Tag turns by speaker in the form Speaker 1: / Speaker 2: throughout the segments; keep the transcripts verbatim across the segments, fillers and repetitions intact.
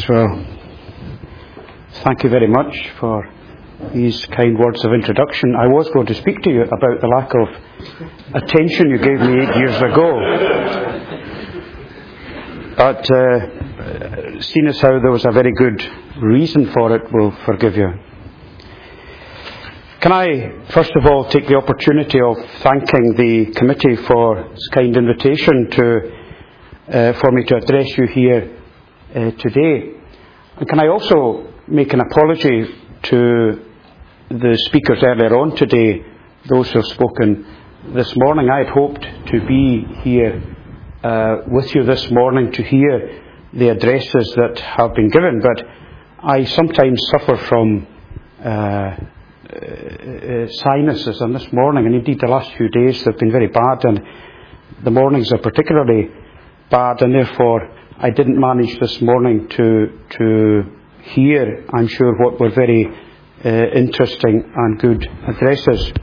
Speaker 1: Yes, well, thank you very much for these kind words of introduction. I was going to speak to you about the lack of attention you gave me eight years ago. But uh, seeing as how there was a very good reason for it, we'll forgive you. Can I, first of all, take the opportunity of thanking the committee for its kind invitation to uh, for me to address you here uh, today. And can I also make an apology to the speakers earlier on today, those who have spoken this morning. I had hoped to be here uh, with you this morning to hear the addresses that have been given, but I sometimes suffer from uh, Uh, sinuses, and this morning, and indeed the last few days, they've been very bad, and the mornings are particularly bad, and therefore I didn't manage this morning to to hear, I'm sure, what were very uh, interesting and good addresses.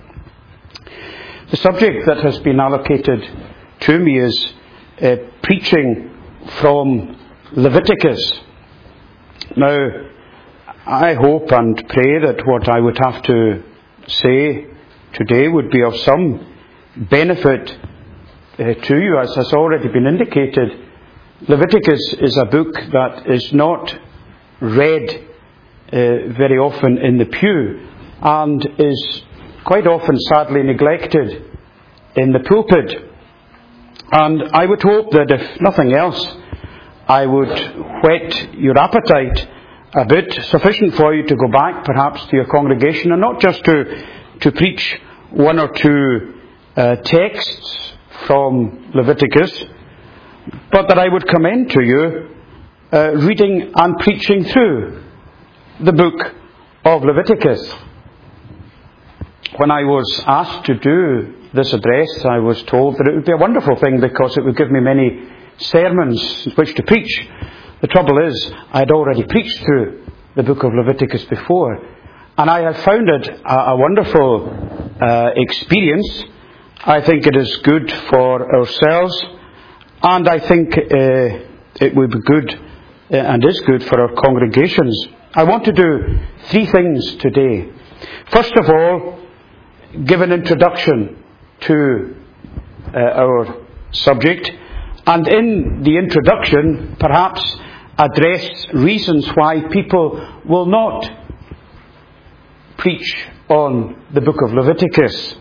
Speaker 1: The subject that has been allocated to me is uh, preaching from Leviticus. Now, I hope and pray that what I would have to say today would be of some benefit uh, to you. As has already been indicated, Leviticus is a book that is not read uh, very often in the pew and is quite often sadly neglected in the pulpit. And I would hope that if nothing else, I would whet your appetite a bit, sufficient for you to go back perhaps to your congregation, and not just to to preach one or two uh, texts from Leviticus, but that I would commend to you uh, reading and preaching through the book of Leviticus. When I was asked to do this address, I was told that it would be a wonderful thing because it would give me many sermons which to preach. The trouble is, I had already preached through the book of Leviticus before, and I have found it a, a wonderful uh, experience. I think it is good for ourselves, and I think uh, it would be good uh, and is good for our congregations. I want to do three things today. First of all, give an introduction to uh, our subject, and in the introduction, perhaps address reasons why people will not preach on the book of Leviticus.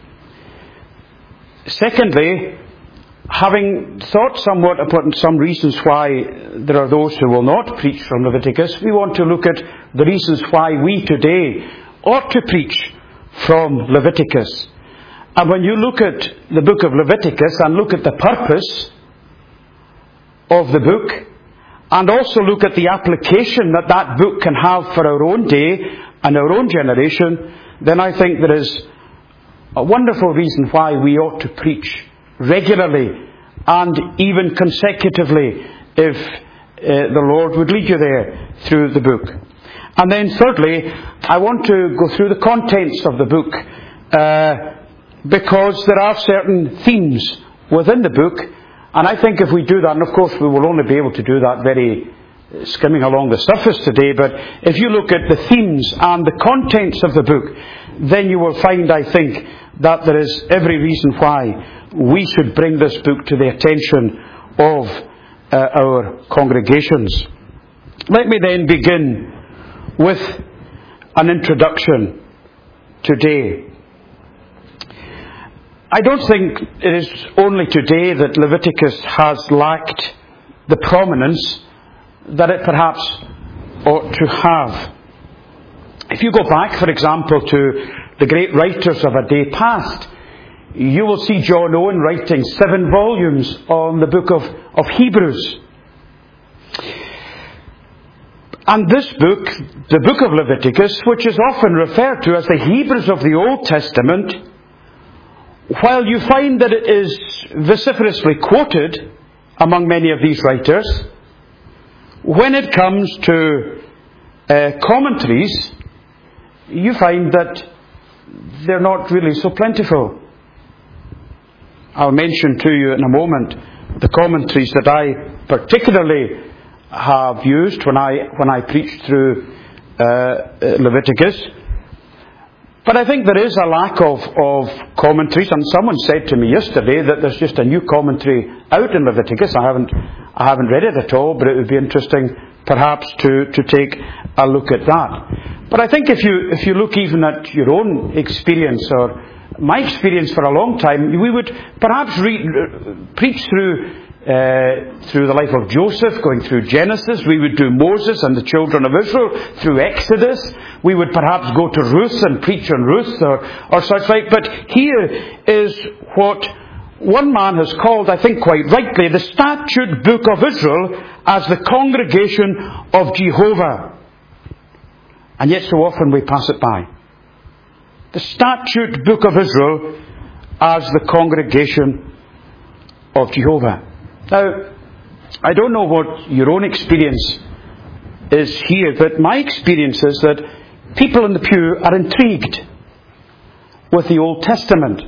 Speaker 1: Secondly, having thought somewhat about some reasons why there are those who will not preach from Leviticus, we want to look at the reasons why we today ought to preach from Leviticus. And when you look at the book of Leviticus and look at the purpose of the book, and also look at the application that that book can have for our own day and our own generation, then I think there is a wonderful reason why we ought to preach regularly and even consecutively if uh, the Lord would lead you there through the book. And then thirdly, I want to go through the contents of the book uh, because there are certain themes within the book. And I think if we do that, and of course we will only be able to do that very skimming along the surface today, but if you look at the themes and the contents of the book, then you will find, I think, that there is every reason why we should bring this book to the attention of uh, our congregations. Let me then begin with an introduction today. I don't think it is only today that Leviticus has lacked the prominence that it perhaps ought to have. If you go back, for example, to the great writers of a day past, you will see John Owen writing seven volumes on the book of, of Hebrews. And this book, the book of Leviticus, which is often referred to as the Hebrews of the Old Testament, while you find that it is vociferously quoted among many of these writers, when it comes to uh, commentaries, you find that they're not really so plentiful. I'll mention to you in a moment the commentaries that I particularly have used when I when I preach through uh, Leviticus. But I think there is a lack of, of commentaries, and someone said to me yesterday that there's just a new commentary out in Leviticus. I haven't I haven't read it at all, but it would be interesting perhaps to, to take a look at that. But I think if you if you look even at your own experience, or my experience for a long time, we would perhaps read, uh, preach through uh, through the life of Joseph, going through Genesis. We would do Moses and the children of Israel through Exodus. We would perhaps go to Ruth and preach on Ruth or, or such like. But here is what one man has called, I think quite rightly, the statute book of Israel as the congregation of Jehovah. And yet so often we pass it by. The statute book of Israel as the congregation of Jehovah. Now, I don't know what your own experience is here, but my experience is that people in the pew are intrigued with the Old Testament.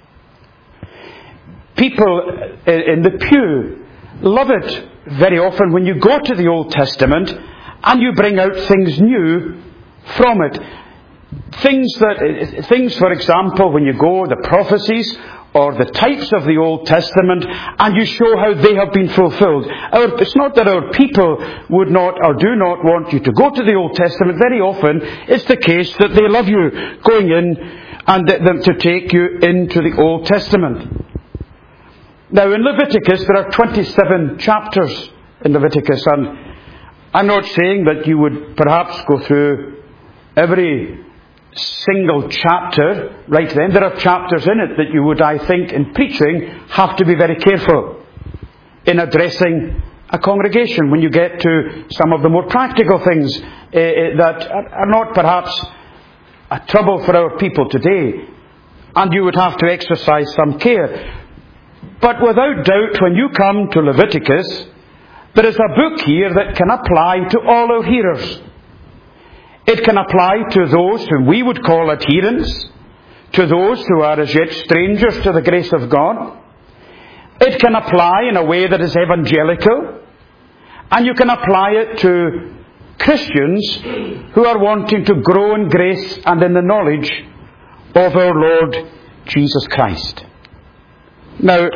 Speaker 1: People in the pew love it very often when you go to the Old Testament and you bring out things new from it. Things that, things, for example, when you go, the prophecies or the types of the Old Testament, and you show how they have been fulfilled. Our, it's not that our people would not or do not want you to go to the Old Testament. Very often, it's the case that they love you going in and them to take you into the Old Testament. Now, in Leviticus, there are twenty-seven chapters in Leviticus, and I'm not saying that you would perhaps go through every single chapter right then. There are chapters in it that you would, I think, in preaching, have to be very careful in addressing a congregation when you get to some of the more practical things uh, that are not perhaps a trouble for our people today, and you would have to exercise some care. But without doubt, when you come to Leviticus, there is a book here that can apply to all our hearers. It can apply to those whom we would call adherents, to those who are as yet strangers to the grace of God. It can apply in a way that is evangelical, and you can apply it to Christians who are wanting to grow in grace and in the knowledge of our Lord Jesus Christ. Now,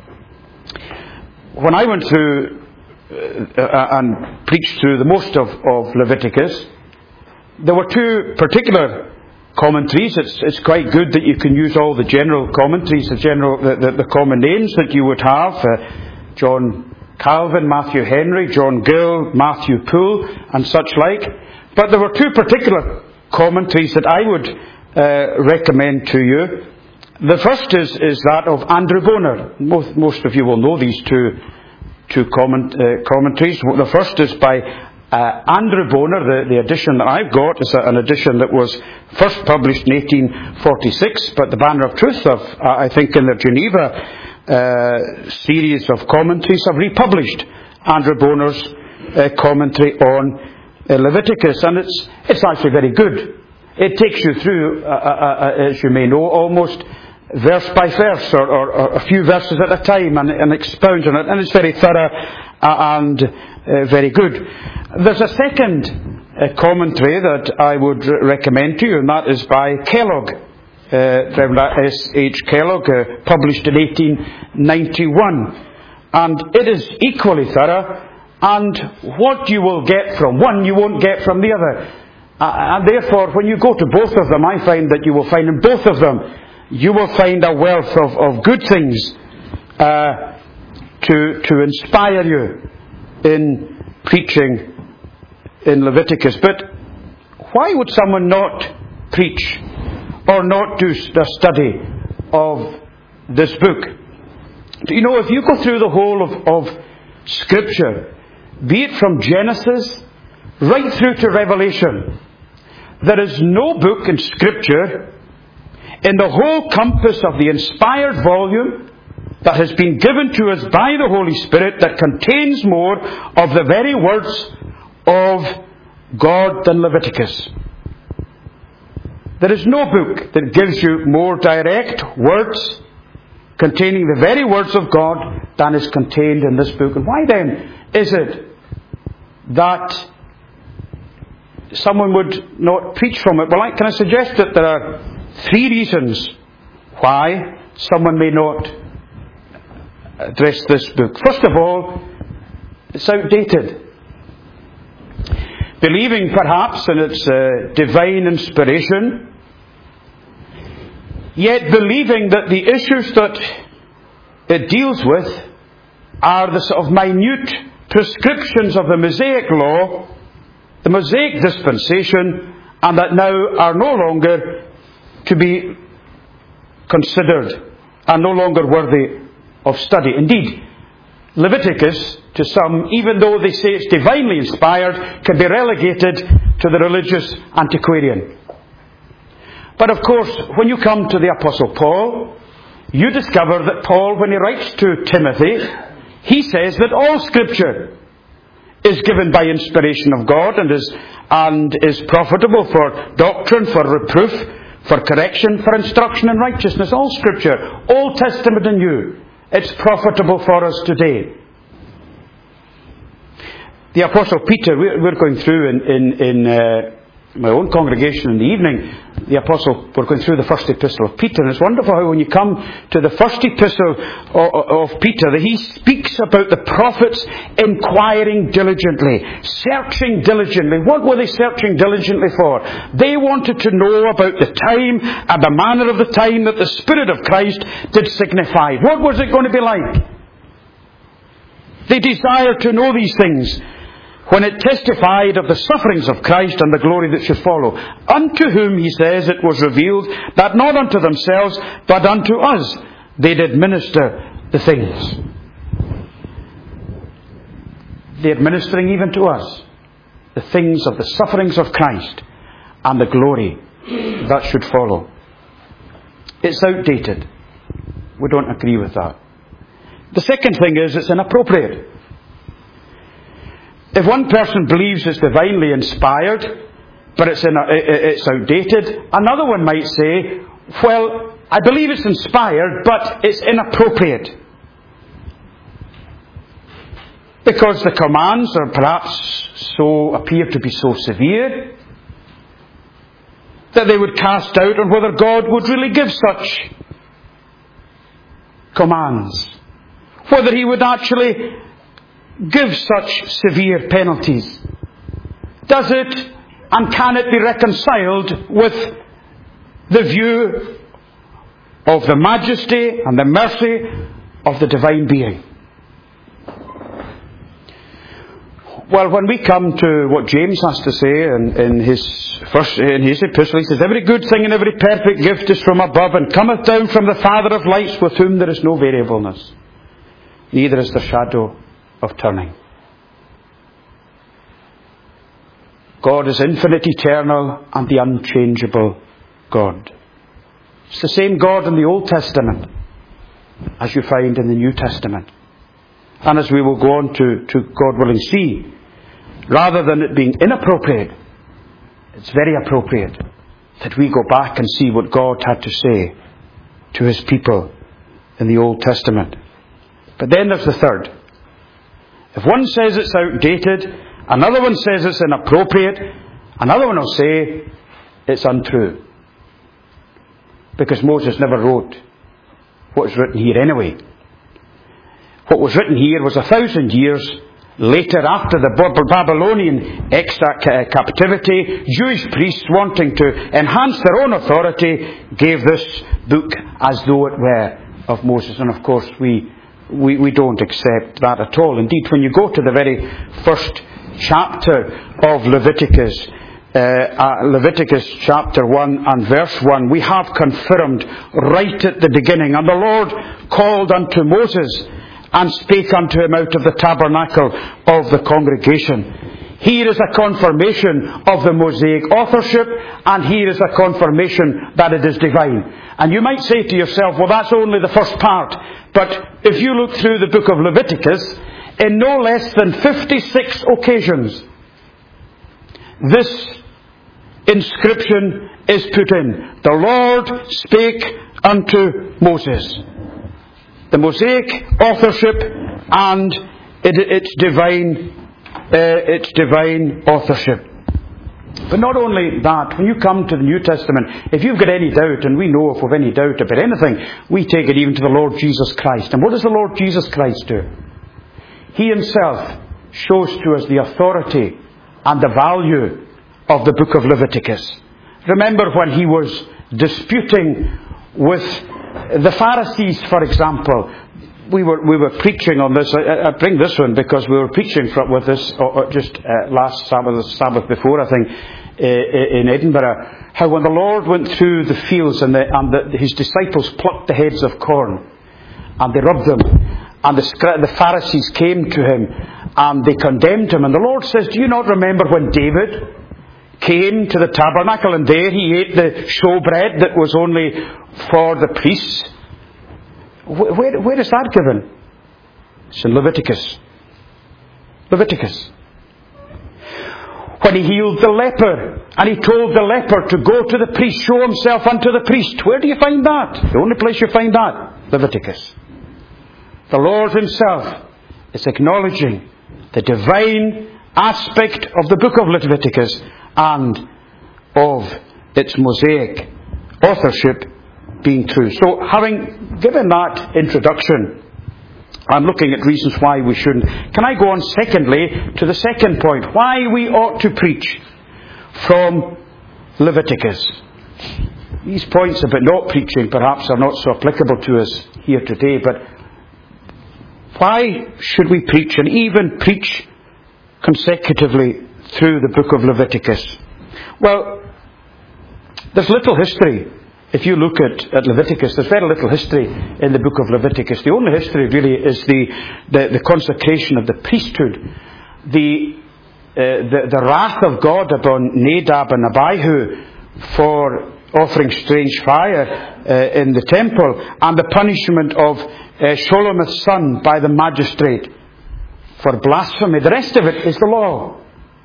Speaker 1: when I went through uh, and preached through the most of, of Leviticus, there were two particular commentaries. It's, it's quite good that you can use all the general commentaries, the general, the, the, the common names that you would have. Uh, John Calvin, Matthew Henry, John Gill, Matthew Poole, and such like. But there were two particular commentaries that I would uh, recommend to you. The first is, is that of Andrew Bonar. Most, most of you will know these two, two comment, uh, commentaries. The first is by uh, Andrew Bonar. The, the edition that I've got is a, an edition that was first published in eighteen forty-six, but the Banner of Truth, of, uh, I think in the Geneva uh, series of commentaries, have republished Andrew Bonar's uh, commentary on uh, Leviticus, and it's, it's actually very good. It takes you through, uh, uh, uh, as you may know, almost verse by verse, or, or, or a few verses at a time, and, and expounds on it, and it's very thorough uh, and uh, very good. There's a second uh, commentary that I would re- recommend to you, and that is by Kellogg, uh, Reverend S H Kellogg, uh, published in eighteen ninety-one, and it is equally thorough, and what you will get from one, you won't get from the other. Uh, and therefore, when you go to both of them, I find that you will find in both of them, you will find a wealth of, of good things uh, to to inspire you in preaching in Leviticus. But why would someone not preach or not do a study of this book? You know, if you go through the whole of, of Scripture, be it from Genesis right through to Revelation, there is no book in Scripture in the whole compass of the inspired volume that has been given to us by the Holy Spirit that contains more of the very words of God than Leviticus. There is no book that gives you more direct words containing the very words of God than is contained in this book. And why then is it that someone would not preach from it? Well, I, can I suggest that there are three reasons why someone may not address this book. First of all, it's outdated. Believing perhaps in its uh, divine inspiration, yet believing that the issues that it deals with are the sort of minute prescriptions of the Mosaic law, the Mosaic dispensation, and that now are no longer to be considered and no longer worthy of study. Indeed, Leviticus, to some, even though they say it's divinely inspired, can be relegated to the religious antiquarian. But of course, when you come to the Apostle Paul, you discover that Paul, when he writes to Timothy, he says that all Scripture is given by inspiration of God and is, and is profitable for doctrine, for reproof, for correction, for instruction in righteousness. All Scripture, Old Testament and New, it's profitable for us today. The Apostle Peter, we're going through in, in, in uh, my own congregation in the evening, the Apostle, we're going through the first epistle of Peter, and it's wonderful how when you come to the first epistle of, of Peter, that he speaks about the prophets inquiring diligently, searching diligently. What were they searching diligently for? They wanted to know about the time and the manner of the time that the Spirit of Christ did signify. What was it going to be like? They desired to know these things when it testified of the sufferings of Christ and the glory that should follow. Unto whom, he says, it was revealed that not unto themselves, but unto us they did minister the things. They are ministering even to us the things of the sufferings of Christ and the glory that should follow. It's outdated. We don't agree with that. The second thing is it's inappropriate. If one person believes it's divinely inspired, but it's, in a, it's outdated, another one might say, well, I believe it's inspired, but it's inappropriate. Because the commands are perhaps so, appear to be so severe, that they would cast doubt on whether God would really give such commands. Whether he would actually give such severe penalties. Does it and can it be reconciled with the view of the majesty and the mercy of the divine being? Well, when we come to what James has to say in, in his first in his epistle, he says, every good thing and every perfect gift is from above and cometh down from the Father of lights, with whom there is no variableness, neither is there shadow of turning. God is infinite, eternal, and the unchangeable God. It's the same God in the Old Testament as you find in the New Testament. And as we will go on to, to God willing see, rather than it being inappropriate, it's very appropriate that we go back and see what God had to say to his people in the Old Testament. But then there's the third. If one says it's outdated, another one says it's inappropriate, another one will say it's untrue. Because Moses never wrote what is written here anyway. What was written here was a thousand years later, after the Babylonian extra captivity. Jewish priests, wanting to enhance their own authority, gave this book as though it were of Moses. And of course we We, we don't accept that at all. Indeed, when you go to the very first chapter of Leviticus, uh, uh, Leviticus chapter one and verse one, we have confirmed right at the beginning, and the Lord called unto Moses and spake unto him out of the tabernacle of the congregation. Here is a confirmation of the Mosaic authorship, and here is a confirmation that it is divine. And you might say to yourself, well, that's only the first part. But if you look through the book of Leviticus, in no less than fifty-six occasions, this inscription is put in. The Lord spake unto Moses. The Mosaic authorship and its divine uh, its divine authorship. But not only that, when you come to the New Testament, if you've got any doubt, and we know if we've any doubt about anything, we take it even to the Lord Jesus Christ. And what does the Lord Jesus Christ do? He himself shows to us the authority and the value of the book of Leviticus. Remember when he was disputing with the Pharisees, for example. We were we were preaching on this. I, I bring this one because we were preaching for, with this or, or just uh, last Sabbath, Sabbath before, I think, uh, in Edinburgh. How when the Lord went through the fields and, the, and the, his disciples plucked the heads of corn and they rubbed them, and the, the Pharisees came to him and they condemned him. And the Lord says, "Do you not remember when David came to the tabernacle and there he ate the showbread that was only for the priests?" Where, where, where is that given? It's in Leviticus. Leviticus. When he healed the leper, and he told the leper to go to the priest, show himself unto the priest. Where do you find that? The only place you find that, Leviticus. The Lord himself is acknowledging the divine aspect of the book of Leviticus and of its Mosaic authorship being true. So, having given that introduction, I'm looking at reasons why we shouldn't. Can I go on secondly to the second point? Why we ought to preach from Leviticus. These points about not preaching perhaps are not so applicable to us here today, but why should we preach and even preach consecutively through the book of Leviticus? Well, there's little history. If you look at, at Leviticus, there's very little history in the book of Leviticus. The only history really is the, the, the consecration of the priesthood. The, uh, the, the wrath of God upon Nadab and Abihu for offering strange fire uh, in the temple, and the punishment of uh, Sholomith's son by the magistrate for blasphemy. The rest of it is the law.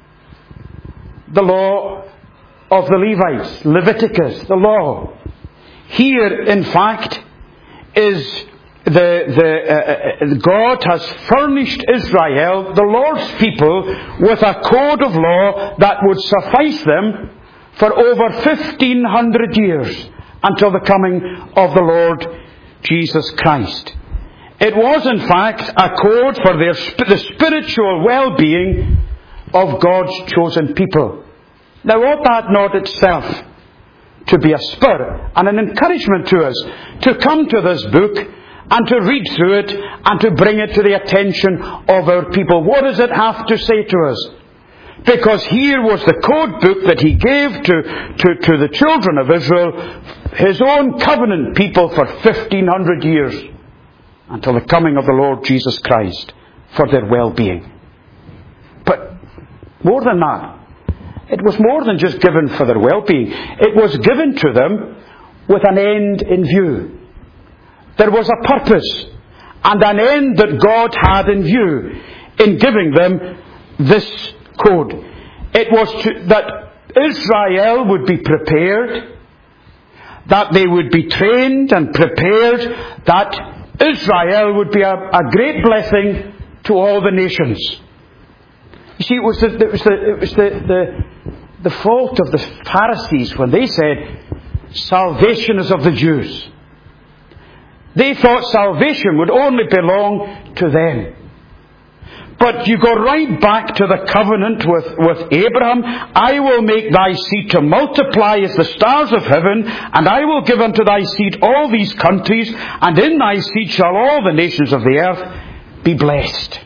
Speaker 1: The law of the Levites, Leviticus, the law. Here, in fact, is the, the uh, God has furnished Israel, the Lord's people, with a code of law that would suffice them for over fifteen hundred years until the coming of the Lord Jesus Christ. It was, in fact, a code for their, the spiritual well-being of God's chosen people. Now, ought that not itself to be a spur and an encouragement to us to come to this book and to read through it and to bring it to the attention of our people? What does it have to say to us? Because here was the code book that he gave to, to, to the children of Israel, his own covenant people, for fifteen hundred years until the coming of the Lord Jesus Christ for their well-being. But more than that, it was more than just given for their well-being. It was given to them with an end in view. There was a purpose and an end that God had in view in giving them this code. It was to, that Israel would be prepared, that they would be trained and prepared, that Israel would be a, a great blessing to all the nations. You see, it was the, it was the, it was the, the, the fault of the Pharisees when they said, salvation is of the Jews. They thought salvation would only belong to them. But you go right back to the covenant with, with Abraham. I will make thy seed to multiply as the stars of heaven, and I will give unto thy seed all these countries, and in thy seed shall all the nations of the earth be blessed.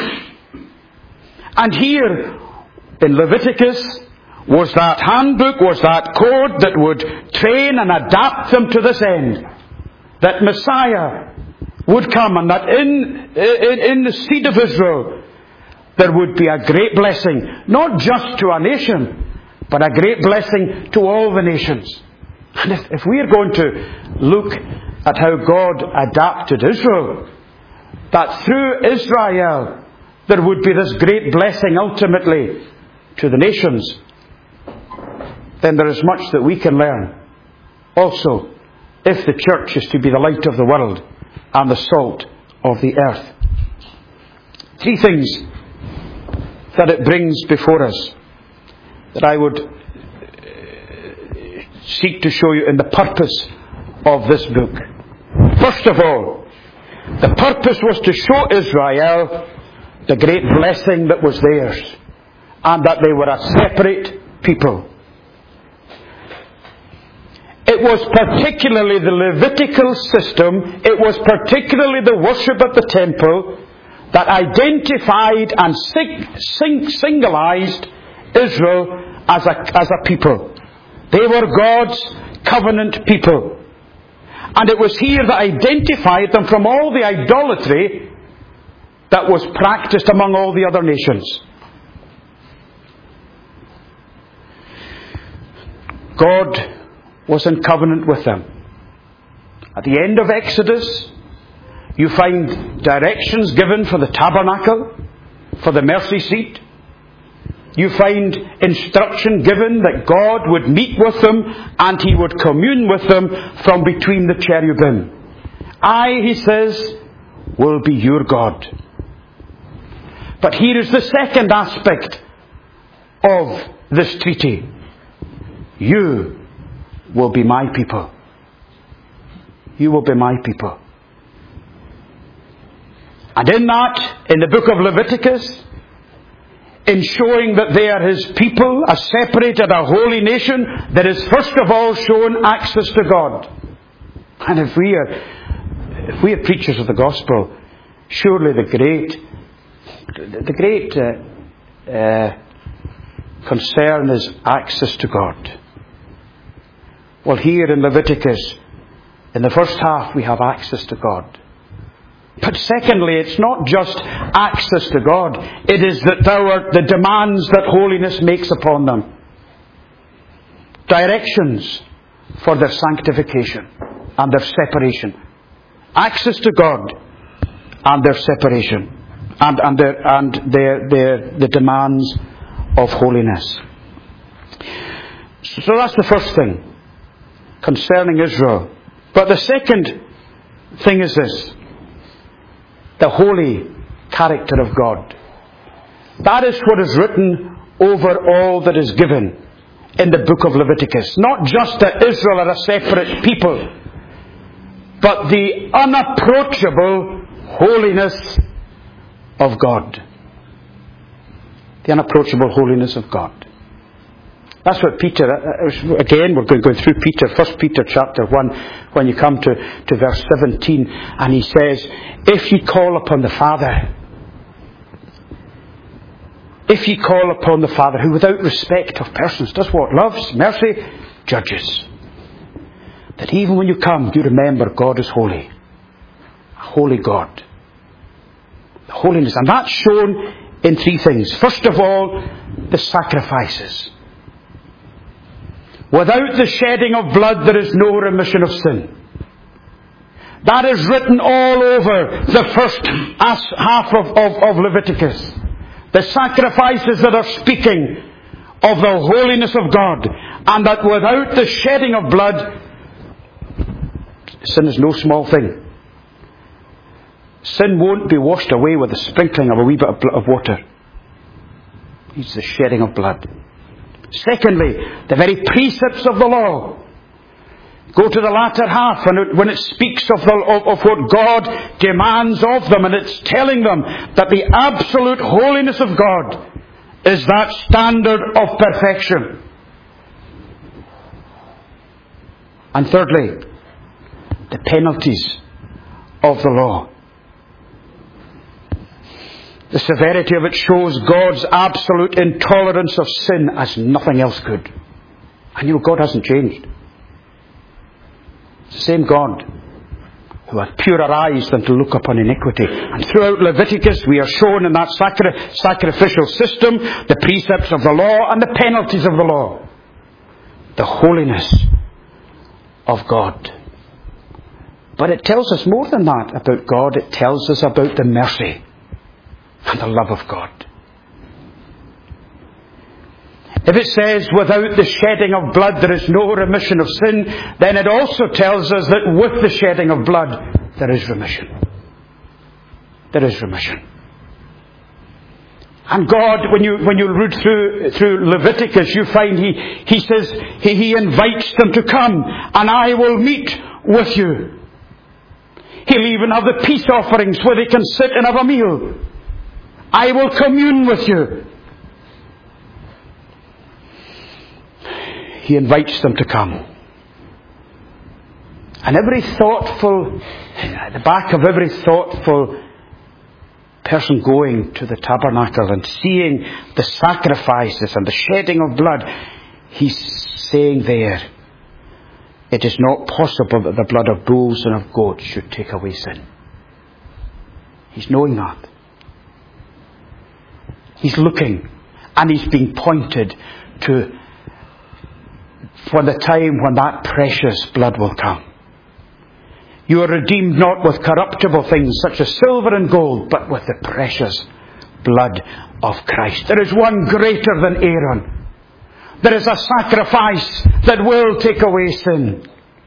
Speaker 1: And here in Leviticus was that handbook, was that code that would train and adapt them to this end. That Messiah would come, and that in, in, in the seed of Israel there would be a great blessing, not just to a nation, but a great blessing to all the nations. And if, if we are going to look at how God adapted Israel, that through Israel there would be this great blessing ultimately to the nations, then there is much that we can learn. Also, if the church is to be the light of the world and the salt of the earth. Three things that it brings before us that I would seek to show you in the purpose of this book. First of all, the purpose was to show Israel the great blessing that was theirs, and that they were a separate people. It was particularly the Levitical system, it was particularly the worship at the temple that identified and sing, sing, singularized Israel as a, as a people. They were God's covenant people. And it was here that identified them from all the idolatry that was practiced among all the other nations. God was in covenant with them. At the end of Exodus, you find directions given for the tabernacle, for the mercy seat. You find instruction given that God would meet with them and He would commune with them from between the cherubim. I, He says, will be your God. But here is the second aspect of this treaty. You will be my people. You will be my people. And in that, in the book of Leviticus, in showing that they are His people, a separated, a holy nation, there is first of all shown access to God. And if we are, if we are preachers of the gospel, surely the great, the great uh, uh, concern is access to God. Well, here in Leviticus, in the first half, we have access to God. But secondly, it's not just access to God. It is that there are the demands that holiness makes upon them. Directions for their sanctification and their separation. Access to God and their separation. And, and, their, and their, their, the demands of holiness. So that's the first thing concerning Israel. But the second thing is this. The holy character of God. That is what is written over all that is given in the book of Leviticus. Not just that Israel are a separate people, but the unapproachable holiness of God. The unapproachable holiness of God. That's what Peter, again, we're going through Peter, First Peter chapter one, when you come to, to verse seventeen, and he says, if ye call upon the Father, if ye call upon the Father, who without respect of persons does what? Loves, mercy, judges. That even when you come, you remember God is holy. A holy God. The holiness. And that's shown in three things. First of all, the sacrifices. Without the shedding of blood, there is no remission of sin. That is written all over the first half of, of, of Leviticus. The sacrifices that are speaking of the holiness of God. And that without the shedding of blood, sin is no small thing. Sin won't be washed away with the sprinkling of a wee bit of, of water. It's the shedding of blood. Secondly, the very precepts of the law. Go to the latter half when it, when it speaks of, the, of, of what God demands of them, and it's telling them that the absolute holiness of God is that standard of perfection. And thirdly, the penalties of the law. The severity of it shows God's absolute intolerance of sin as nothing else could. And you know, God hasn't changed. It's the same God who had purer eyes than to look upon iniquity. And throughout Leviticus we are shown in that sacri- sacrificial system the precepts of the law and the penalties of the law. The holiness of God. But it tells us more than that about God. It tells us about the mercy and the love of God. If it says without the shedding of blood there is no remission of sin, then it also tells us that with the shedding of blood there is remission. There is remission. And God, when you when you read through through Leviticus, you find He He says He, he invites them to come, and I will meet with you. He'll even have the peace offerings where they can sit and have a meal. I will commune with you. He invites them to come. And every thoughtful, at the back of every thoughtful person going to the tabernacle and seeing the sacrifices and the shedding of blood, he's saying there, it is not possible that the blood of bulls and of goats should take away sin. He's knowing that. He's looking, and he's being pointed to for the time when that precious blood will come. You are redeemed not with corruptible things such as silver and gold, but with the precious blood of Christ. There is one greater than Aaron. There is a sacrifice that will take away sin.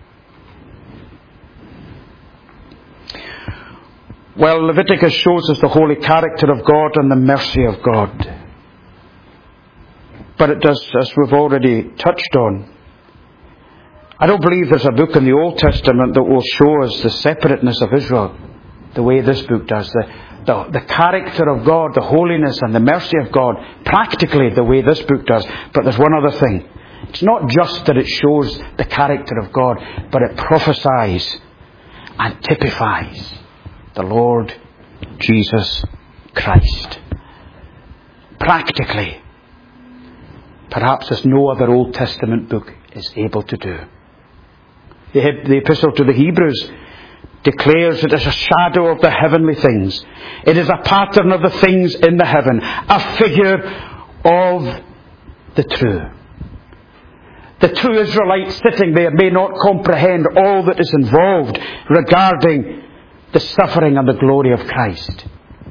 Speaker 1: Well, Leviticus shows us the holy character of God and the mercy of God. But it does, as we've already touched on, I don't believe there's a book in the Old Testament that will show us the separateness of Israel the way this book does. The, the, the character of God, the holiness and the mercy of God, practically the way this book does. But there's one other thing. It's not just that it shows the character of God, but it prophesies and typifies the Lord Jesus Christ. Practically. Perhaps as no other Old Testament book is able to do. The, the Epistle to the Hebrews declares it is a shadow of the heavenly things. It is a pattern of the things in the heaven. A figure of the true. The true Israelite sitting there may not comprehend all that is involved regarding the suffering and the glory of Christ.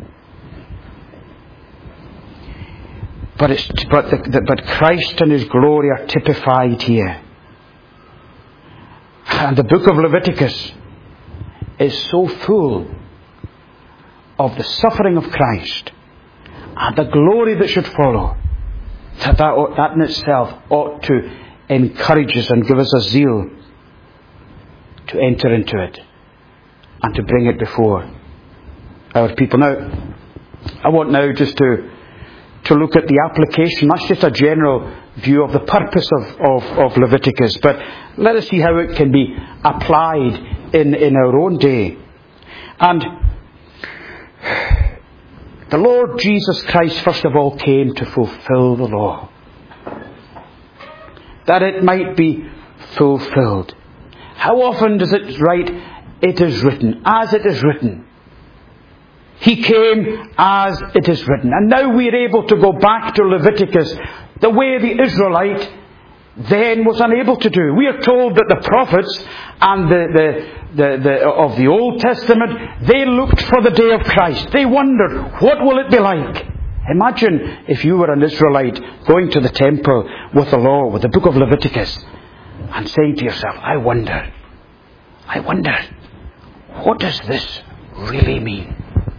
Speaker 1: But, it's, but, the, but Christ and His glory are typified here. And the book of Leviticus is so full of the suffering of Christ and the glory that should follow, that that, ought, that in itself ought to encourage us and give us a zeal to enter into it and to bring it before our people. Now, I want now just to to look at the application. That's just a general view of the purpose of, of, of Leviticus. But let us see how it can be applied in, in our own day. And the Lord Jesus Christ, first of all, came to fulfill the law, that it might be fulfilled. How often does it write, it is written, as it is written? He came as it is written. And now we are able to go back to Leviticus the way the Israelite then was unable to do. We are told that the prophets and the, the, the, the, of the Old Testament, they looked for the day of Christ. They wondered, what will it be like? Imagine if you were an Israelite going to the temple with the law, with the book of Leviticus, and saying to yourself, I wonder, I wonder, what does this really mean?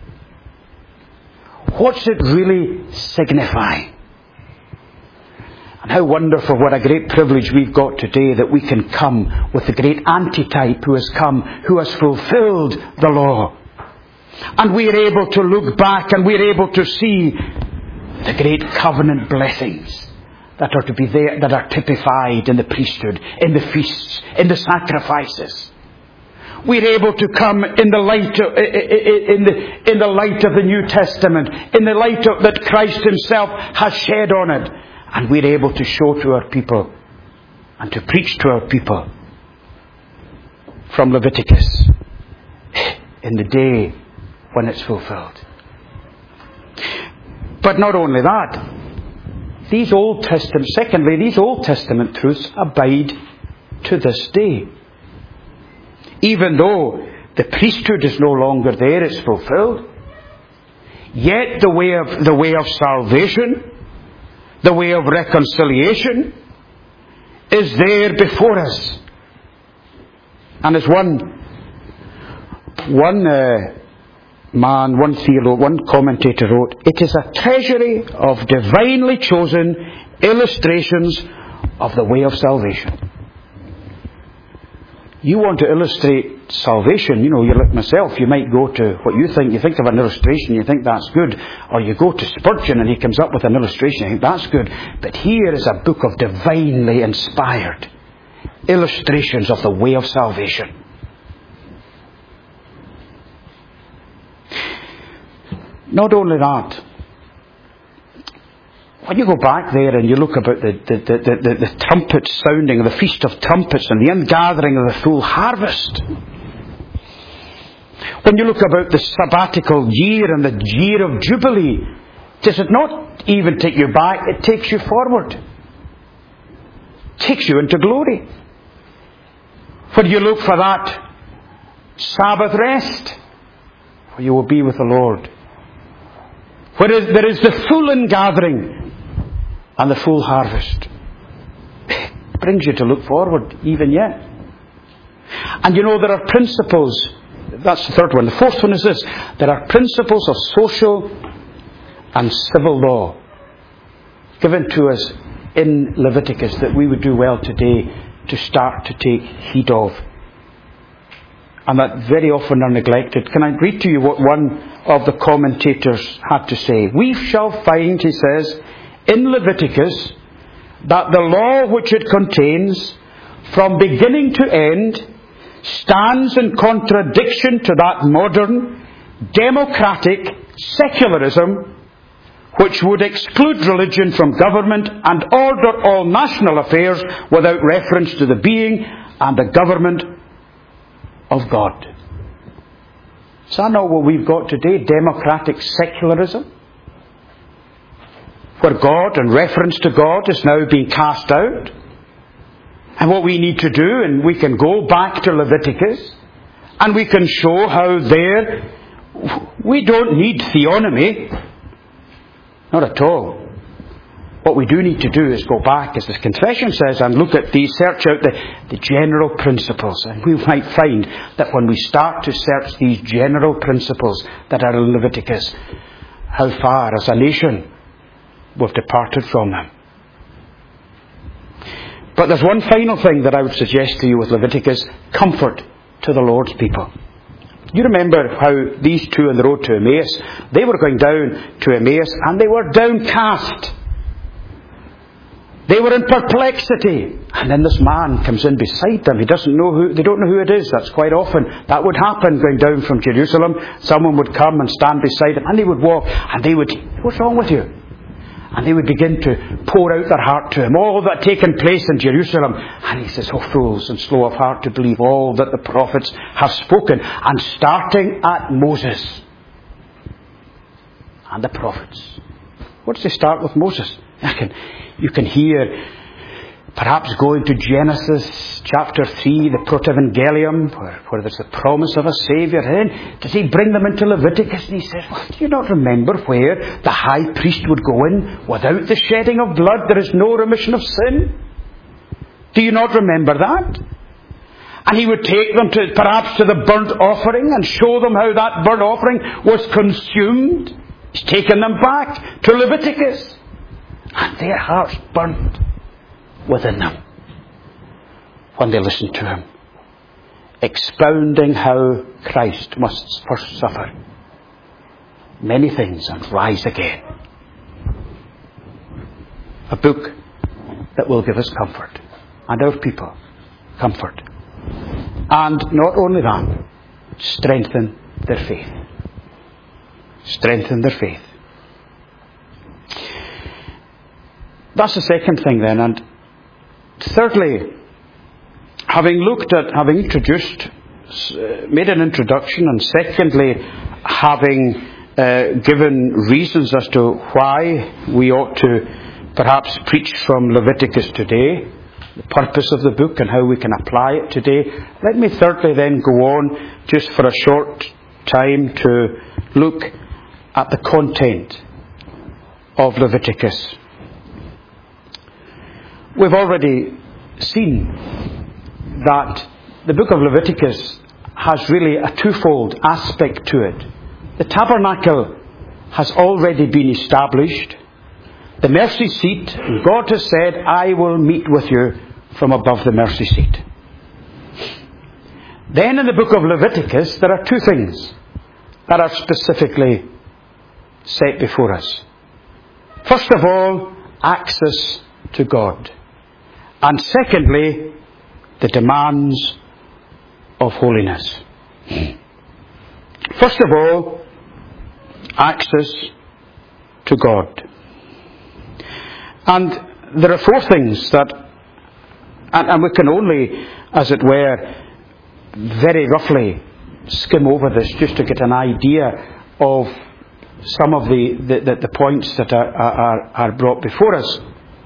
Speaker 1: What's it really signify? And how wonderful, what a great privilege we've got today that we can come with the great antitype who has come, who has fulfilled the law. And we're able to look back and we're able to see the great covenant blessings that are to be there, that are typified in the priesthood, in the feasts, in the sacrifices. We're able to come in the light of, in the, in the light of the New Testament, in the light of, that Christ Himself has shed on it. And we're able to show to our people and to preach to our people from Leviticus in the day when it's fulfilled. But not only that, these Old Testament, secondly, these Old Testament truths abide to this day. Even though the priesthood is no longer there, it's fulfilled. Yet the way of the way of salvation, the way of reconciliation, is there before us. And as one one uh, man, one theologian, one commentator wrote, "It is a treasury of divinely chosen illustrations of the way of salvation." You want to illustrate salvation, you know, you're like myself, you might go to what you think, you think of an illustration, you think that's good, or you go to Spurgeon and he comes up with an illustration, you think that's good. But here is a book of divinely inspired illustrations of the way of salvation. Not only that, when you go back there and you look about the, the, the, the, the trumpet sounding, the Feast of Trumpets and the ingathering of the full harvest. When you look about the sabbatical year and the year of Jubilee, does it not even take you back? It takes you forward. It takes you into glory. When you look for that Sabbath rest, where you will be with the Lord. Where is, there is the full ingathering and the full harvest. It brings you to look forward even yet. And you know, there are principles. That's the third one. The fourth one is this. There are principles of social and civil law given to us in Leviticus that we would do well today to start to take heed of. And that very often are neglected. Can I read to you what one of the commentators had to say? "We shall find," he says, "in Leviticus, that the law which it contains, from beginning to end, stands in contradiction to that modern, democratic secularism which would exclude religion from government and order all national affairs without reference to the being and the government of God." Is that not what we've got today? Democratic secularism? Where God and reference to God is now being cast out. And what we need to do, and we can go back to Leviticus, and we can show how there we don't need theonomy. Not at all. What we do need to do is go back, as the confession says, and look at these, search out the, the general principles. And we might find that when we start to search these general principles that are in Leviticus, how far as a nation we've departed from them. But there's one final thing that I would suggest to you with Leviticus: comfort to the Lord's people. You remember how these two on the road to Emmaus, they were going down to Emmaus and they were downcast. They were in perplexity. And then this man comes in beside them. He doesn't know who, they don't know who it is. That's quite often. That would happen going down from Jerusalem. Someone would come and stand beside him and they would walk and they would, "What's wrong with you?" And they would begin to pour out their heart to him. All that had taken place in Jerusalem. And he says, "Oh, fools and slow of heart to believe all that the prophets have spoken." And starting at Moses and the prophets. What does he start with Moses? I can, you can hear perhaps going to Genesis chapter three, the Protevangelium, where, where there's the promise of a Saviour. And then does he bring them into Leviticus? And he says, "Well, do you not remember where the high priest would go in without the shedding of blood? There is no remission of sin. Do you not remember that?" And he would take them to perhaps to the burnt offering and show them how that burnt offering was consumed. He's taken them back to Leviticus. And their hearts burnt within them when they listened to him, expounding how Christ must first suffer many things and rise again. A book that will give us comfort, and our people comfort. And not only that, strengthen their faith. Strengthen their faith. That's the second thing then. And thirdly, having looked at, having introduced, uh, made an introduction, and secondly, having uh, given reasons as to why we ought to perhaps preach from Leviticus today, the purpose of the book and how we can apply it today, let me thirdly then go on just for a short time to look at the content of Leviticus. We've already seen that the book of Leviticus has really a twofold aspect to it. The tabernacle has already been established. The mercy seat, and God has said, I will meet with you from above the mercy seat. Then in the book of Leviticus, there are two things that are specifically set before us. First of all, access to God. And secondly, the demands of holiness. First of all, access to God. And there are four things that, and, and we can only, as it were, very roughly skim over this just to get an idea of some of the, the, the, the points that are, are, are brought before us.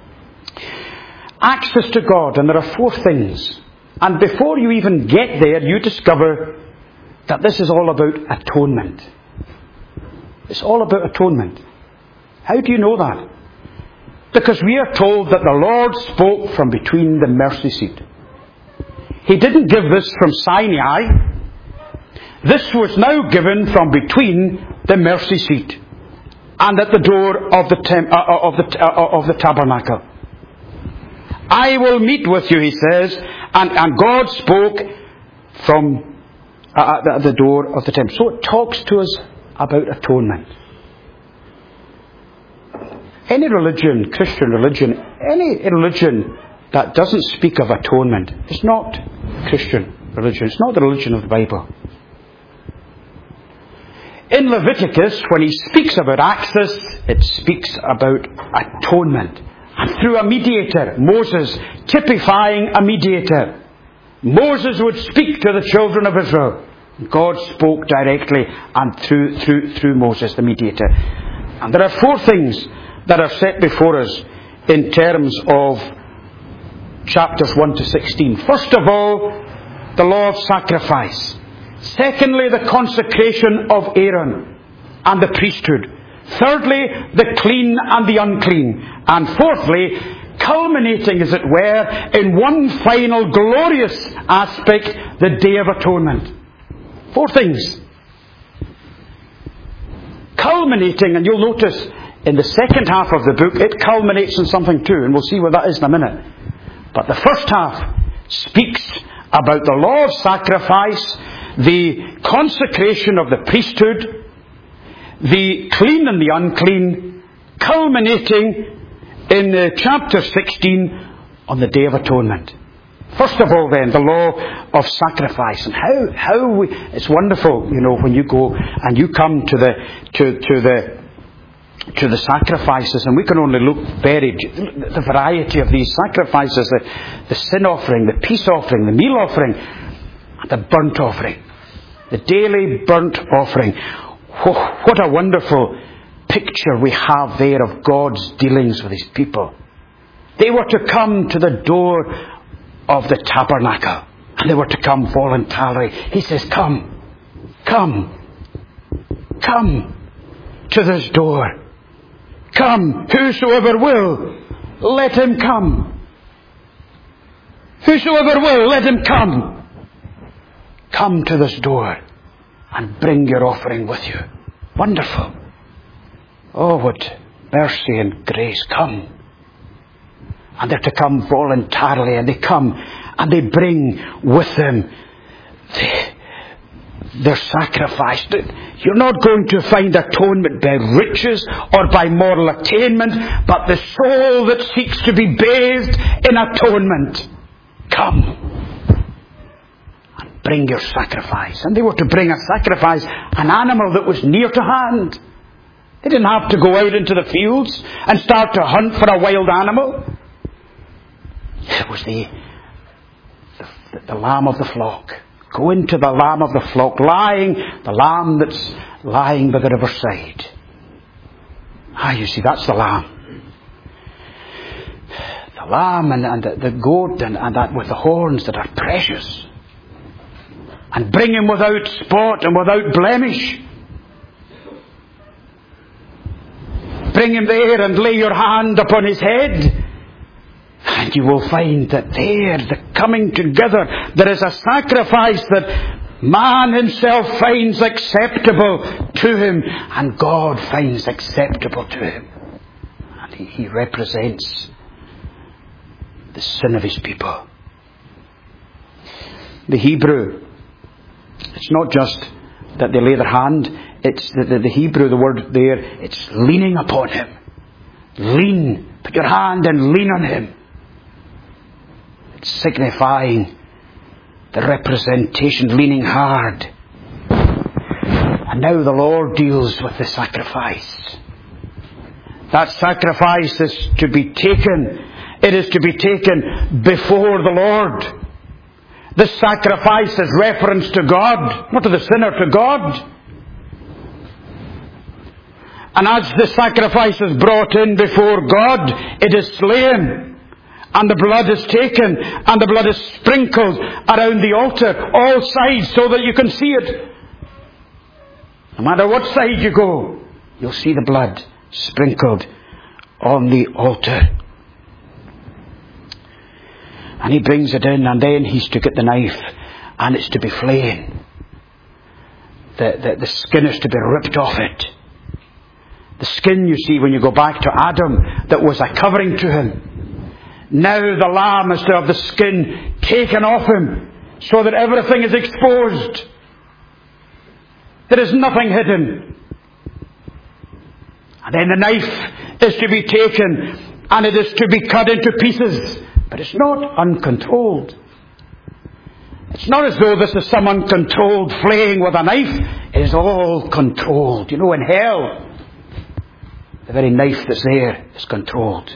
Speaker 1: Access to God, and there are four things. And before you even get there, you discover that this is all about atonement. It's all about atonement. How do you know that? Because we are told that the Lord spoke from between the mercy seat. He didn't give this from Sinai. This was now given from between the mercy seat and at the door of the tem- uh, of the uh, of the tabernacle. I will meet with you, he says, and, and God spoke from uh, at the door of the temple. So it talks to us about atonement. Any religion, Christian religion, any religion that doesn't speak of atonement is not Christian religion. It's not the religion of the Bible. In Leviticus, when he speaks about access, it speaks about atonement. And through a mediator, Moses, typifying a mediator. Moses would speak to the children of Israel. God spoke directly and through, through, through Moses, the mediator. And there are four things that are set before us in terms of chapters one to sixteen. First of all, the law of sacrifice. Secondly, the consecration of Aaron and the priesthood. Thirdly, the clean and the unclean. And fourthly, culminating, as it were, in one final glorious aspect, the Day of Atonement. Four things. Culminating, and you'll notice in the second half of the book, it culminates in something too, and we'll see what that is in a minute. But the first half speaks about the law of sacrifice, the consecration of the priesthood, the clean and the unclean, culminating in uh, chapter sixteen on the Day of Atonement. First of all then, the law of sacrifice. And how, how we, it's wonderful, you know, when you go and you come to the, to, to the, to the sacrifices, and we can only look very, the variety of these sacrifices, the, the sin offering, the peace offering, the meal offering, and the burnt offering. The daily burnt offering. Oh, what a wonderful picture we have there of God's dealings with his people. They were to come to the door of the tabernacle, and they were to come voluntarily. He says, come, come, come to this door. Come, whosoever will, let him come. Whosoever will, let him come. Come to this door and bring your offering with you. Wonderful. Oh, what mercy and grace. Come. And they're to come voluntarily, and they come and they bring with them the, their sacrifice. You're not going to find atonement by riches or by moral attainment, but the soul that seeks to be bathed in atonement. Come and bring your sacrifice. And they were to bring a sacrifice, an animal that was near to hand. They didn't have to go out into the fields and start to hunt for a wild animal. It was the, the, the lamb of the flock. Go into the lamb of the flock, lying, the lamb that's lying by the riverside. Ah, you see, that's the lamb. The lamb and, and the, the goat and, and that with the horns that are precious. And bring him without spot and without blemish. Bring him there and lay your hand upon his head. And you will find that there, the coming together, there is a sacrifice that man himself finds acceptable to him, and God finds acceptable to him. And he, he represents the sin of his people. The Hebrew, it's not just that they lay their hand, it's the, the, the Hebrew, the word there, it's leaning upon him. Lean, put your hand and lean on him. It's signifying the representation, leaning hard. And now the Lord deals with the sacrifice. That sacrifice is to be taken. It is to be taken before the Lord. The sacrifice is reference to God, not to the sinner, to God. And as the sacrifice is brought in before God, it is slain. And the blood is taken, and the blood is sprinkled around the altar, all sides, so that you can see it. No matter what side you go, you'll see the blood sprinkled on the altar. And he brings it in, and then he's to get the knife, and it's to be flaying. The, the, the skin is to be ripped off it. The skin, you see, when you go back to Adam, that was a covering to him. Now the lamb is to have the skin taken off him, so that everything is exposed. There is nothing hidden. And then the knife is to be taken, and it is to be cut into pieces. But it's not uncontrolled. It's not as though this is some uncontrolled flaying with a knife. It is all controlled. You know, in hell, the very knife that's there is controlled.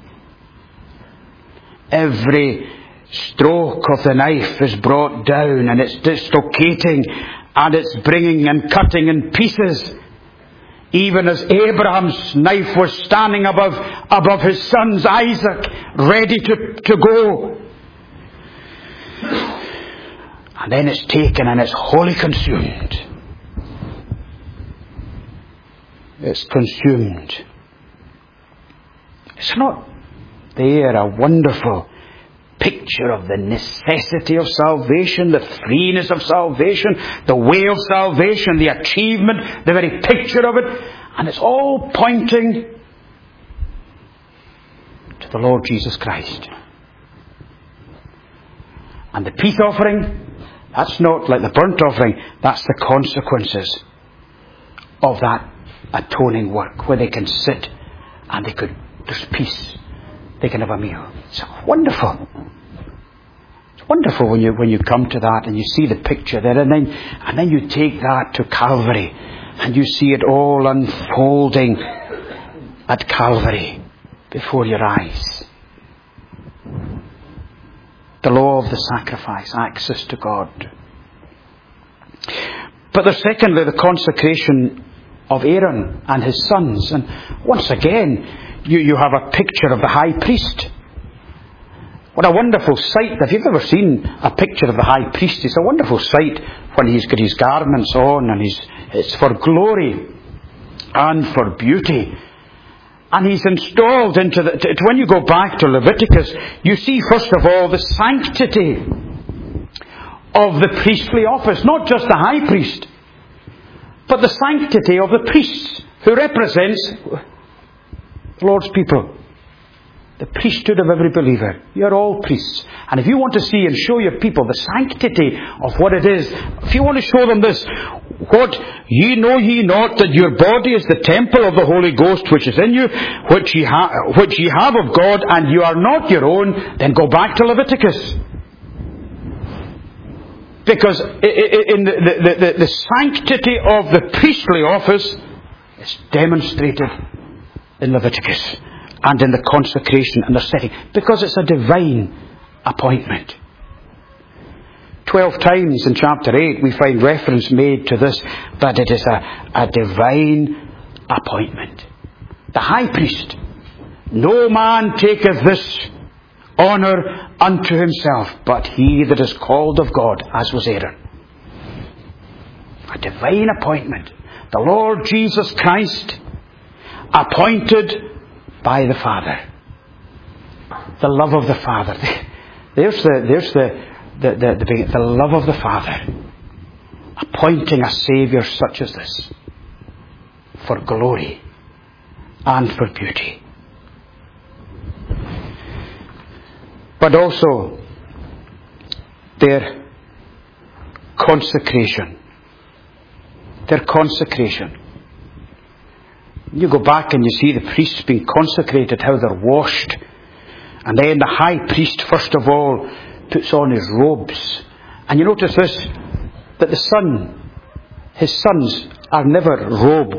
Speaker 1: Every stroke of the knife is brought down, and it's dislocating, and it's bringing and cutting in pieces. Even as Abraham's knife was standing above, above his son's Isaac, ready to, to go. And then it's taken and it's wholly consumed. It's consumed. It's not there a wonderful picture of the necessity of salvation, the freeness of salvation, the way of salvation, the achievement, the very picture of it. And it's all pointing to the Lord Jesus Christ. And the peace offering, that's not like the burnt offering, that's the consequences of that atoning work, where they can sit and they could, there's peace. They can have a meal. It's wonderful. It's wonderful when you when you come to that and you see the picture there, and then and then you take that to Calvary and you see it all unfolding at Calvary before your eyes. The law of the sacrifice, access to God. But there's secondly the consecration of Aaron and his sons. And once again, You, you have a picture of the high priest. What a wonderful sight. If you've ever seen a picture of the high priest, it's a wonderful sight when he's got his garments on, and he's, it's for glory and for beauty. And he's installed into the... To, when you go back to Leviticus, you see first of all the sanctity of the priestly office. Not just the high priest, but the sanctity of the priests, who represents the Lord's people, the priesthood of every believer. You're all priests. And if you want to see and show your people the sanctity of what it is, if you want to show them this, what ye know ye not that your body is the temple of the Holy Ghost which is in you, which ye, ha- which ye have of God, and you are not your own, then go back to Leviticus. Because in the, the, the, the sanctity of the priestly office is demonstrated in Leviticus and in the consecration and the setting, because it's a divine appointment. Twelve times in chapter eight we find reference made to this, that it is a, a divine appointment. The high priest, no man taketh this honour unto himself, but he that is called of God, as was Aaron. A divine appointment. The Lord Jesus Christ, appointed by the Father. The love of the Father. There's the there's the the, the, the, the love of the Father. Appointing a Saviour such as this. for glory and for beauty. But also their consecration. Their consecration. You go back and you see the priests being consecrated, how they're washed. And then the high priest, first of all, puts on his robes. And you notice this, that the son, his sons are never robed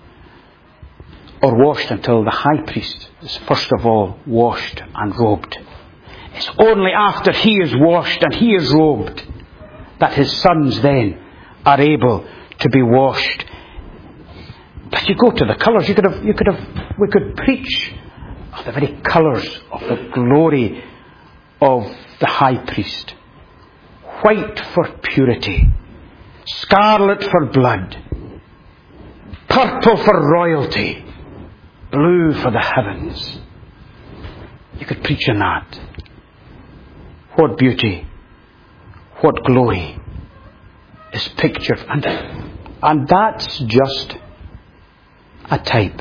Speaker 1: or washed until the high priest is first of all washed and robed. It's only after he is washed and he is robed that his sons then are able to be washed. But you go to the colours, you could have, you could have, we could preach of the very colours of the glory of the high priest. White for purity, scarlet for blood, purple for royalty, blue for the heavens. You could preach on that. What beauty, what glory is pictured. And, and that's just a type.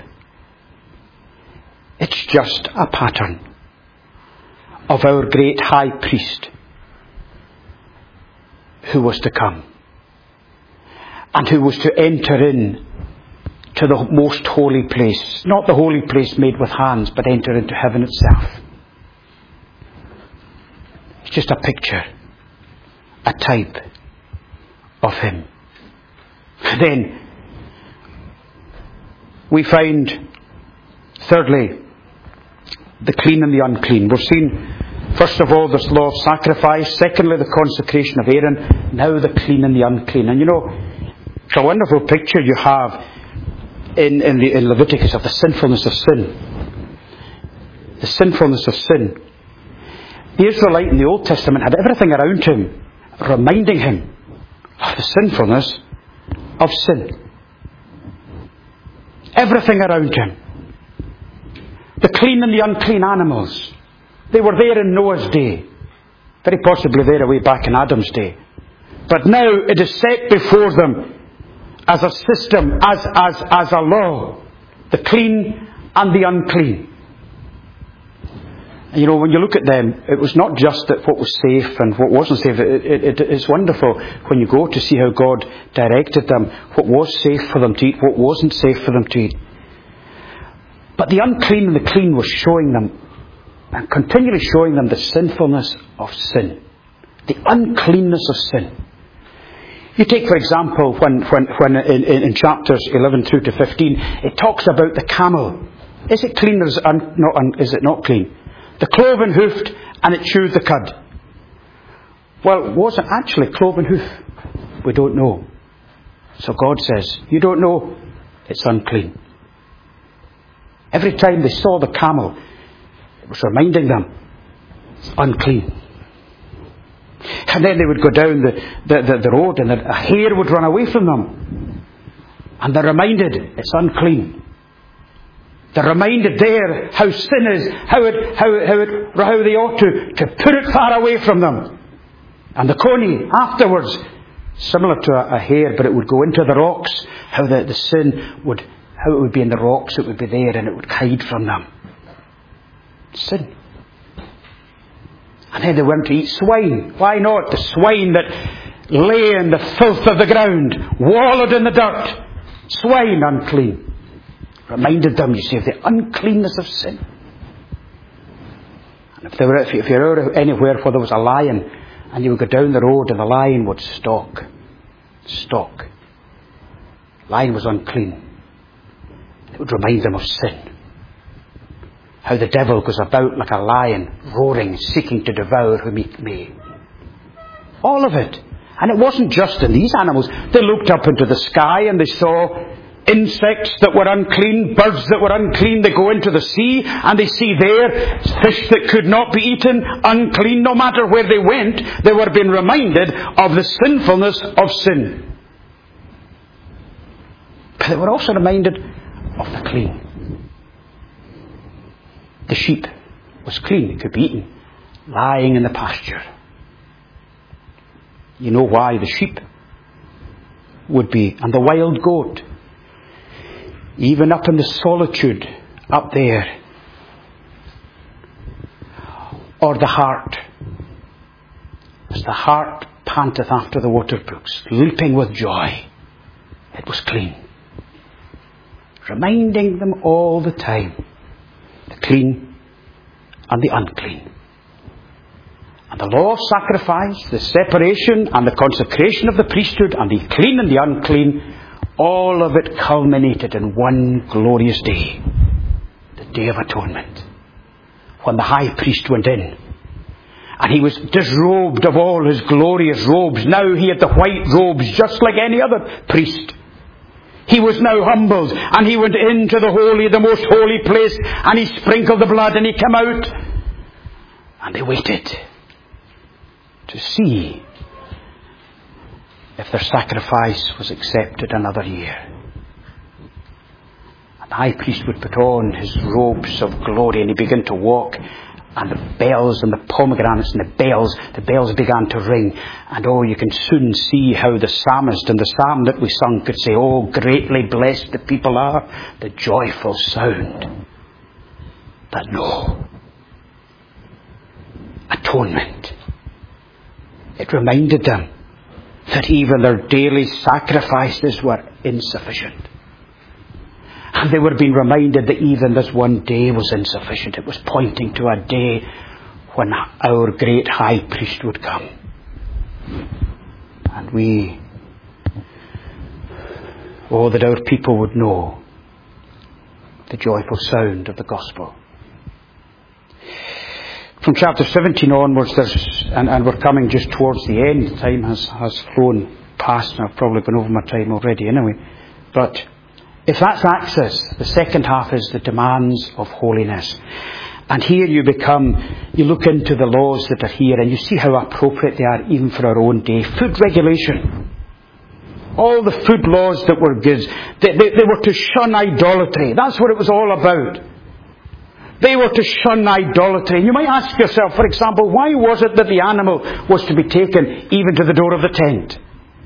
Speaker 1: It's just a pattern of our great high priest who was to come and who was to enter in to the most holy place, not the holy place made with hands, but enter into heaven itself. It's just a picture, a type of him. Then we find, thirdly, the clean and the unclean. We've seen, first of all, this law of sacrifice. Secondly, the consecration of Aaron. Now the clean and the unclean. And you know, it's a wonderful picture you have in, in, the, in Leviticus of the sinfulness of sin. The sinfulness of sin. The Israelite in the Old Testament had everything around him reminding him of the sinfulness of sin. Everything around him. The clean and the unclean animals. They were there in Noah's day. Very possibly there away back in Adam's day. But now it is set before them as a system, as, as, as a law. The clean and the unclean. And you know, when you look at them, it was not just that what was safe and what wasn't safe. It, it, it, it's wonderful when you go to see how God directed them. What was safe for them to eat, what wasn't safe for them to eat. But the unclean and the clean was showing them, and continually showing them, the sinfulness of sin. The uncleanness of sin. You take, for example, when, when, when in, in chapters eleven through to fifteen, it talks about the camel. Is it clean or is it, un, not, un, is it not clean? The cloven hoofed and it chewed the cud. Well, was it actually cloven hoof? We don't know. So God says, you don't know, it's unclean. Every time they saw the camel, it was reminding them, it's unclean. And then they would go down the, the, the, the road and a hare would run away from them. And they're reminded, it's unclean. They're reminded there how sin is, how it, how, how, it, how they ought to, to put it far away from them. And the coney afterwards, similar to a, a hare, but it would go into the rocks, how the, the sin would, how it would be in the rocks, it would be there and it would hide from them. Sin. And then they went to eat swine. Why not? The swine that lay in the filth of the ground, wallowed in the dirt. Swine unclean. Reminded them, you see, of the uncleanness of sin. And if, they were, if you were anywhere where there was a lion, and you would go down the road and the lion would stalk. Stalk. Lion was unclean. It would remind them of sin. How the devil goes about like a lion, roaring, seeking to devour whom he may. All of it. And it wasn't just in these animals. They looked up into the sky and they saw insects that were unclean, birds that were unclean. They go into the sea and they see there fish that could not be eaten, unclean. No matter where they went, they were being reminded of the sinfulness of sin. But they were also reminded of the clean. The sheep was clean, it could be eaten, lying in the pasture. You know why the sheep would be, and the wild goat. even up in the solitude up there. Or the heart, as the heart panteth after the water brooks, leaping with joy, it was clean. Reminding them all the time, the clean and the unclean. And the law of sacrifice, the separation and the consecration of the priesthood, and the clean and the unclean, all of it culminated in one glorious day, the Day of Atonement, when the high priest went in. And he was disrobed of all his glorious robes. Now he had the white robes just like any other priest. He was now humbled, and he went into the holy, the most holy place, and he sprinkled the blood, and he came out. And they waited to see if their sacrifice was accepted another year. And the high priest would put on his robes of glory, and he began to walk, and the bells and the pomegranates and the bells, the bells began to ring. And oh, you can soon see how the psalmist in the psalm that we sung could say, oh, greatly blessed the people are, the joyful sound. But no. Atonement. It reminded them that even their daily sacrifices were insufficient. And they were being reminded that even this one day was insufficient. It was pointing to a day when our great high priest would come. And we, oh, that our people would know the joyful sound of the gospel. From chapter seventeen onwards, there's, and, and we're coming just towards the end. Time has, has flown past, and I've probably been over my time already anyway. But if that's access, the second half is the demands of holiness. And here you become, you look into the laws that are here, and you see how appropriate they are even for our own day. Food regulation. All the food laws that were good, they, they, they were to shun idolatry. That's what it was all about. They were to shun idolatry. And you might ask yourself, for example, why was it that the animal was to be taken even to the door of the tent?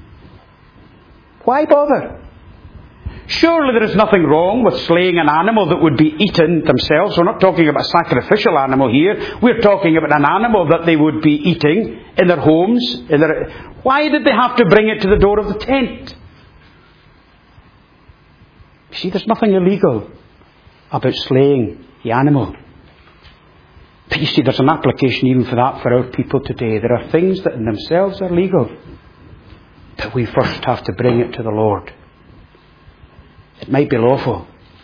Speaker 1: Why bother? Surely there is nothing wrong with slaying an animal that would be eaten themselves. We're not talking about a sacrificial animal here. We're talking about an animal that they would be eating in their homes. In their... Why did they have to bring it to the door of the tent? You see, there's nothing illegal about slaying the animal. But you see, there's an application even for that for our people today. There are things that in themselves are legal, but we first have to bring it to the Lord. It might be lawful,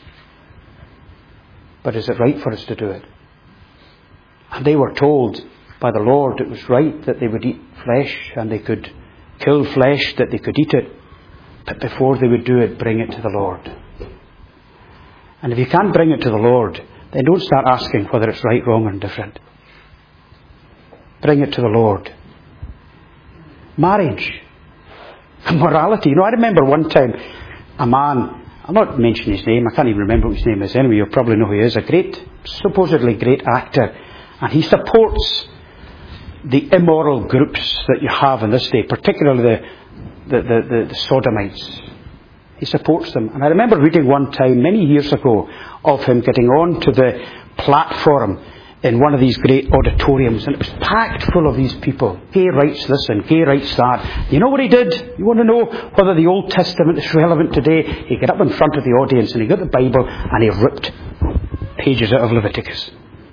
Speaker 1: but is it right for us to do it? And they were told by the Lord it was right that they would eat flesh, and they could kill flesh, that they could eat it. But before they would do it, bring it to the Lord. And if you can't bring it to the Lord, then don't start asking whether it's right, wrong or indifferent. Bring it to the Lord. Marriage. Morality. You know, I remember one time a man, I'll not mention his name, I can't even remember what his name is anyway, you'll probably know who he is, a great, supposedly great actor, and he supports the immoral groups that you have in this day, particularly the, the, the, the, the sodomites. He supports them. And I remember reading one time, many years ago, of him getting onto the platform in one of these great auditoriums, and it was packed full of these people. Gay writes this and gay writes that. You know what he did? You want to know whether the Old Testament is relevant today? He got up in front of the audience and he got the Bible and he ripped pages out of Leviticus.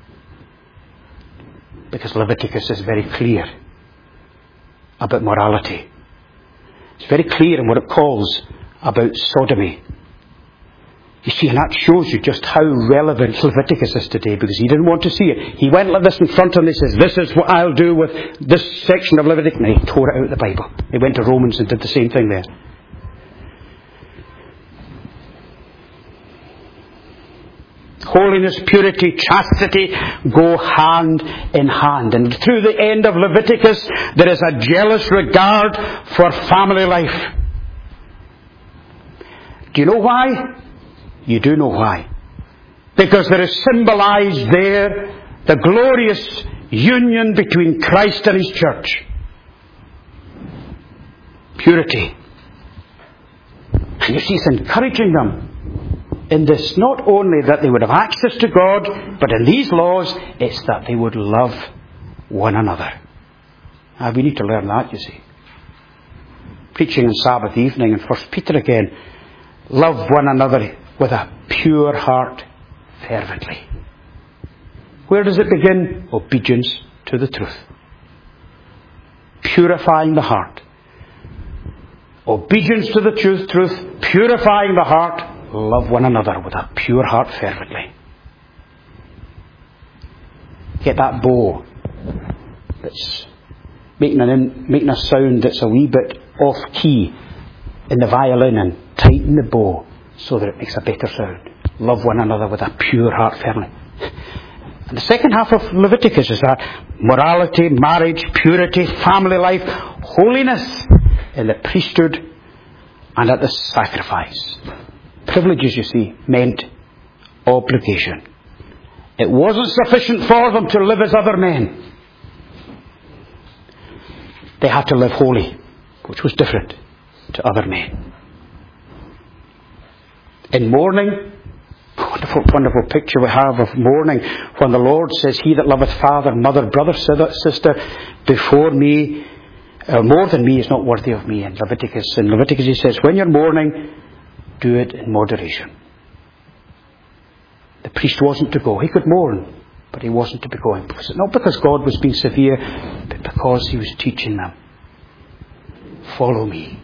Speaker 1: Because Leviticus is very clear about morality. It's very clear in what it calls about sodomy. You see, and that shows you just how relevant Leviticus is today, because he didn't want to see it. He went like this in front of him and he says, this is what I'll do with this section of Leviticus. And he tore it out of the Bible. He went to Romans and did the same thing there. Holiness, purity, chastity go hand in hand. And through the end of Leviticus, there is a jealous regard for family life. Do you know why? You do know why. Because there is symbolized there the glorious union between Christ and His church. Purity. And you see, it's encouraging them. in this, not only that they would have access to God, but in these laws, it's that they would love one another. Now, we need to learn that, you see. Preaching on Sabbath evening in First Peter again, love one another with a pure heart fervently. Where does it begin? Obedience to the truth. Purifying the heart. Obedience to the truth, truth, purifying the heart, love one another with a pure heart fervently. Get that bow that's making, an in, making a sound that's a wee bit off key in the violin, and tighten the bow so that it makes a better sound. Love one another with a pure heart fervently. And the second half of Leviticus is that morality, marriage, purity, family life, holiness in the priesthood and at the sacrifice. Privileges, you see, meant obligation. It wasn't sufficient for them to live as other men. They had to live holy, which was different to other men. In mourning, wonderful, wonderful picture we have of mourning when the Lord says, he that loveth father, mother, brother, sister, before me, uh, more than me, is not worthy of me. In Leviticus, in Leviticus he says, when you're mourning, do it in moderation. The priest wasn't to go. He could mourn, but he wasn't to be going. Not because God was being severe, but because he was teaching them. Follow me.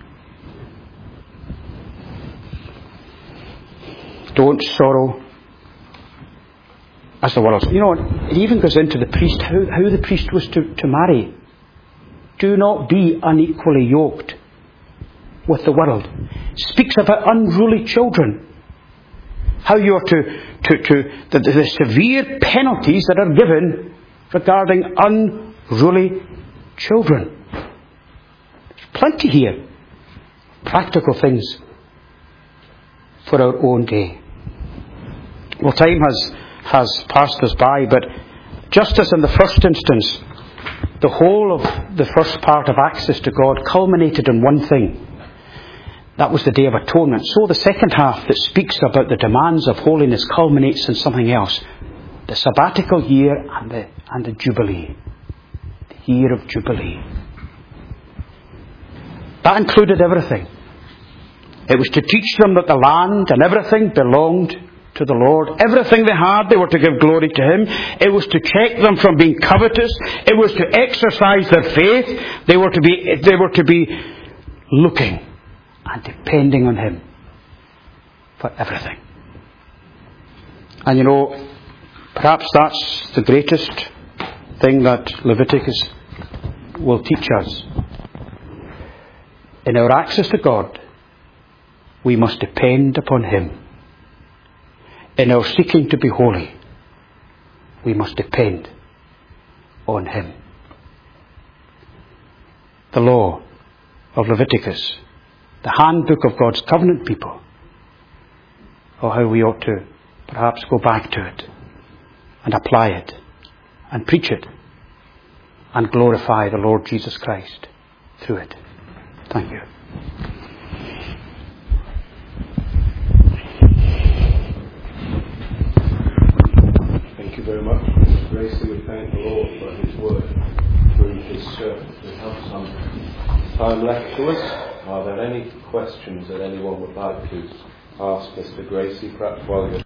Speaker 1: Don't sorrow as the world. You know, it even goes into the priest, how, how the priest was to, to marry. Do not be unequally yoked with the world. It speaks about unruly children. How you are to, to, to the, the severe penalties that are given regarding unruly children. There's plenty here. Practical things for our own day. Well, time has, has passed us by, but just as in the first instance, the whole of the first part of access to God culminated in one thing. That was the Day of Atonement. So the second half that speaks about the demands of holiness culminates in something else. The sabbatical year and the, and the Jubilee. The year of Jubilee. That included everything. It was to teach them that the land and everything belonged to the Lord. Everything they had, they were to give glory to Him. It was to check them from being covetous. It was to exercise their faith. They were to be, they were to be looking and depending on Him for everything. And you know, perhaps that's the greatest thing that Leviticus will teach us. In our access to God, we must depend upon Him. In our seeking to be holy, we must depend on Him. The law of Leviticus, the handbook of God's covenant people, or how we ought to perhaps go back to it and apply it and preach it and glorify the Lord Jesus Christ through it. Thank you.
Speaker 2: Thank you very much. Grace, we thank the Lord for His word through His servant. We have some time left to us. Are there any questions that anyone would like to ask Mister Gracie, perhaps while you're